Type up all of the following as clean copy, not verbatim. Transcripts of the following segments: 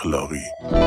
اخلاقی.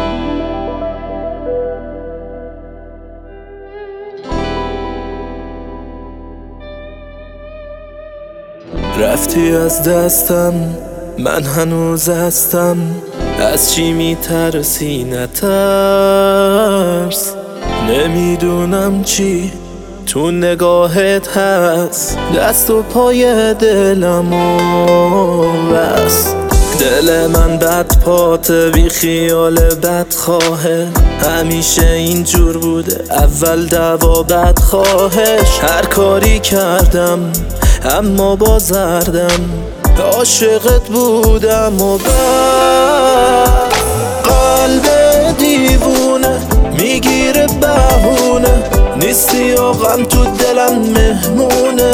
رفتی از دستم، من هنوز هستم. از چی میترسی؟ نترس. نمیدونم چی تو نگاهت هست، دست و پای دلمو بس. دل من بد پاته، بی خیال بد خواهه. همیشه اینجور بوده، اول دعوا بعد خواهش. هر کاری کردم اما بازردم، عاشقت بودم و بعد قلب دیوونه میگیره بهونه. نیستی و غم تو دلم مهمونه،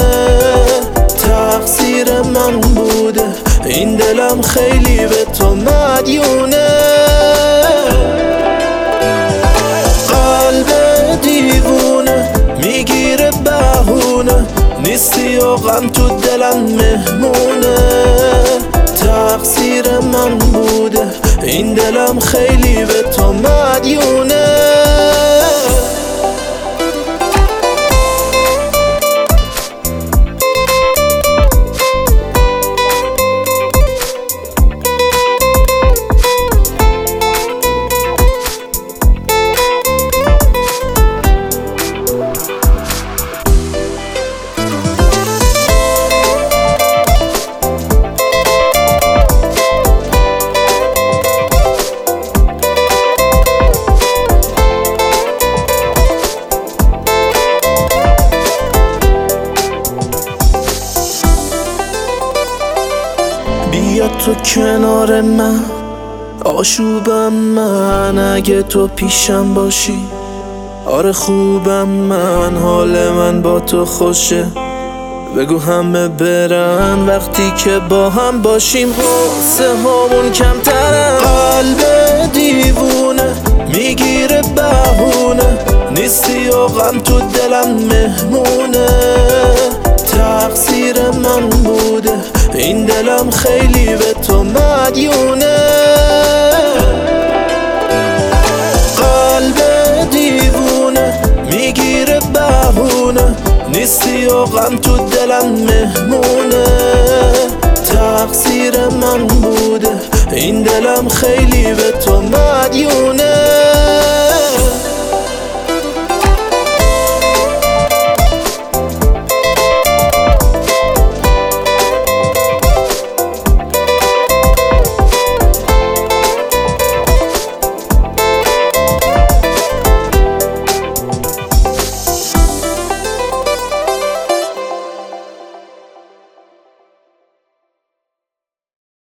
تقصیر من بوده این دلم خیلی به تو مدیونه. قلب دیوونه میگیره بهونه، نیستی و غم تو دلم مهمونه، تقصیر من بوده این دلم خیلی به تو مدیونه. بیا تو کنار من، آشوبم من اگه تو پیشم باشی. آره خوبم من، حال من با تو خوشه. بگو همه برن وقتی که با هم باشیم، غصه هامون کمترن. قلب دیوونه میگیره بهونه، نیستی و غم تو دلم مهمونه، تقصیر من بوده این دلم خیلی به تو مدیونه. قلب دیوونه میگیره بهونه، نیستی و غم تو دلم مهمونه، تقصیر من بوده این دلم خیلی به تو مدیونه.